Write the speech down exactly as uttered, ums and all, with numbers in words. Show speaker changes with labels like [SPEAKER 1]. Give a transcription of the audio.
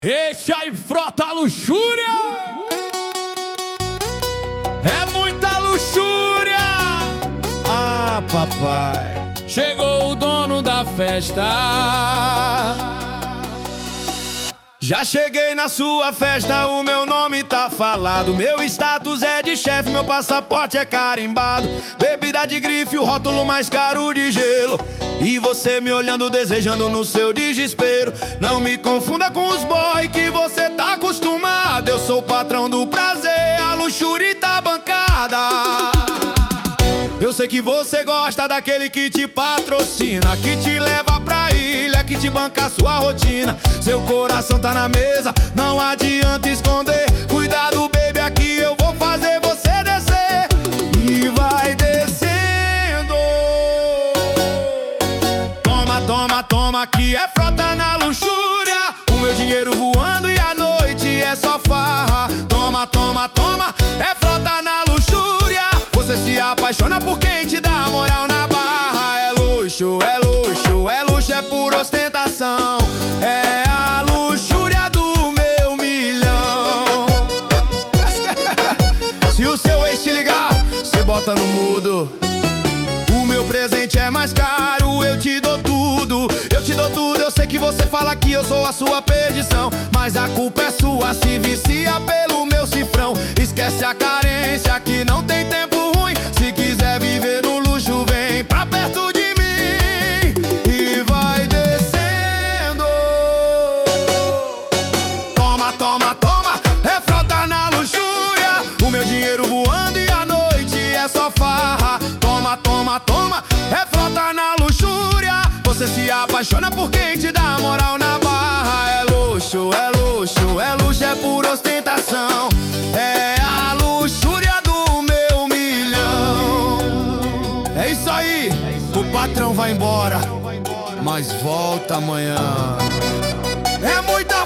[SPEAKER 1] Esse aí, frota luxúria! É muita luxúria!
[SPEAKER 2] Ah, papai,
[SPEAKER 1] chegou o dono da festa.
[SPEAKER 2] Já cheguei na sua festa, o meu nome tá falado. Meu status é de chefe, meu passaporte é carimbado. Bebida de grife, o rótulo mais caro de gelo. E você me olhando, desejando no seu desespero. Não me confunda com os boy que você tá acostumado. Eu sou o patrão do prazer, a luxúria tá bancada. Eu sei que você gosta daquele que te patrocina, que te leva pra ilha, que te banca a sua rotina. Seu coração tá na mesa, não adianta esconder. Cuidado, baby, aqui eu vou fazer você descer. E vai descendo. Toma, toma, toma, que é frota na luxúria. O meu dinheiro voando e a noite é só farra. Toma, toma, toma, é frota na luxúria. Você se apaixona por quem te dá moral na barra. É luxo, é luxo, é luxo, é por ostentação. É a luxúria do meu milhão. Se o seu ex te ligar, você bota no mudo. O meu presente é mais caro, eu te dou tudo. Eu te dou tudo, eu sei que você fala que eu sou a sua perdição, mas a culpa é sua, se vicia pelo meu cifrão. Esquece a carência que não tem tempo ruim. Se quiser viver no luxo, vem pra perto de mim. E vai descendo. Toma, toma, toma, é frota na luxúria. O meu dinheiro voando e a noite é só farra. Toma, toma, toma, é frota na luxúria. Você se apaixona por quem te dá moral na barra. É luxo, é luxo, é luxo, é por ostentação. É a luxúria do meu milhão. É isso aí, o patrão vai embora, mas volta amanhã. É muita